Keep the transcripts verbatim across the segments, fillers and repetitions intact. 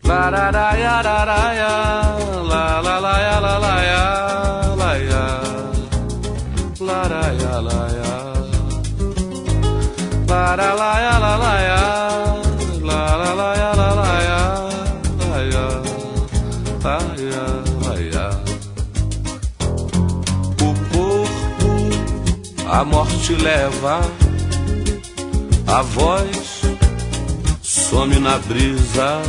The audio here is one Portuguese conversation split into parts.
Lararaiararaia, la la la ya la la ya la ya, laraia la ya, lara la ya la la ya, la la la ya la la ya, la ya, la ya, la ya. O corpo a morte leva, a voz some na brisa.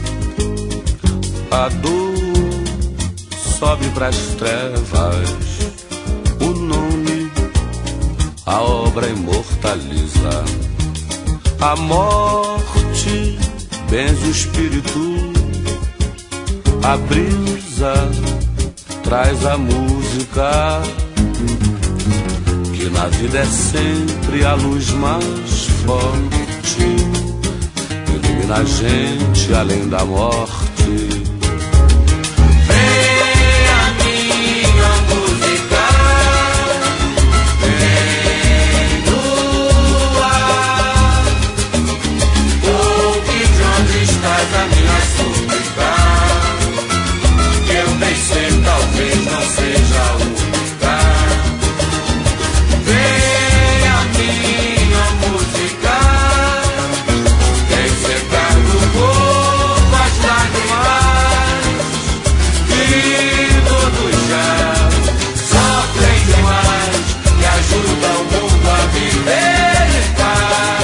A dor sobe pras trevas, o nome, a obra imortaliza. A morte benze o espírito, a brisa traz a música, que na vida é sempre a luz mais forte, ilumina a gente além da morte. A minha súplica, que eu nem sei, talvez não seja a única. Vem a minha música, tem secar no corpo as lágrimas, e todos já sofrem demais, e ajuda o mundo a viver em paz.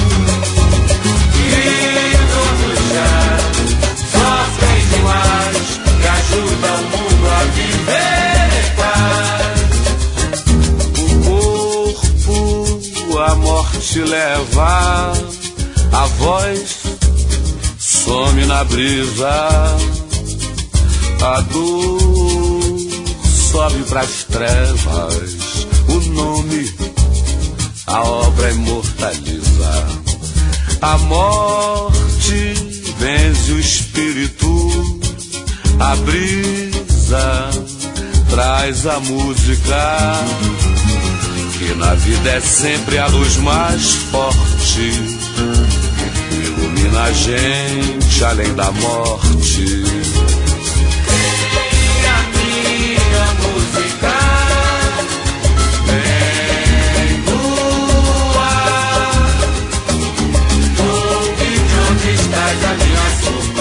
Ajuda o mundo a viver em paz. O corpo a morte leva, a voz some na brisa, a dor sobe pras trevas, o nome, a obra imortaliza. A morte vence o espírito, a brisa traz a música, que na vida é sempre a luz mais forte, ilumina a gente além da morte. Vem a minha música, vem lua, ouve de onde estás a minha súplica.